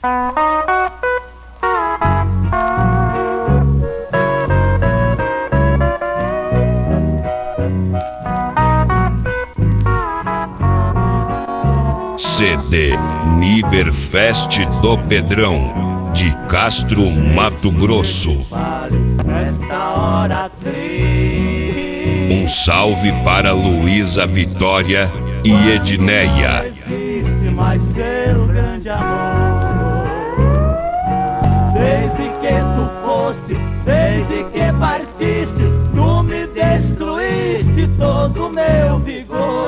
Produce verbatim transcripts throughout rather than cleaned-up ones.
C D Niverfest do Pedrão, de Castro, Mato Grosso. Um salve para Luísa Vitória e Edneia. Mas seu grande amor, desde que tu foste, desde que partiste, tu me destruíste todo meu vigor.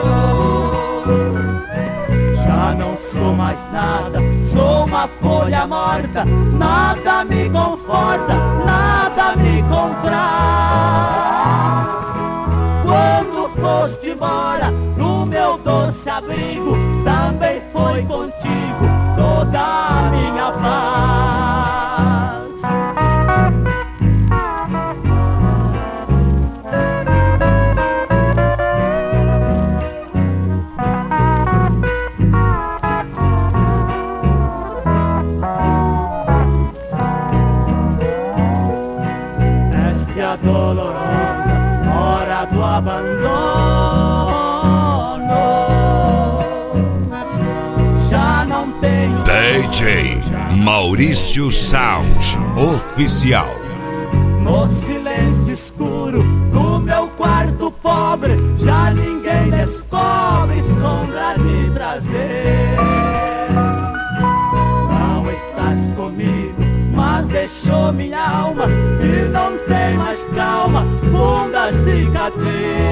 Já não sou mais nada, sou uma folha morta, nada me conforta, nada me compraz. Quando foste embora, no meu doce abrigo, também foi contigo toda a minha paz. Esta é a dolorosa hora do abandono. D J Maurício Sound Oficial. No silêncio escuro do meu quarto pobre, já ninguém descobre sombra de prazer. Não estás comigo, mas deixou minha alma e não tem mais calma, funda cicatriz.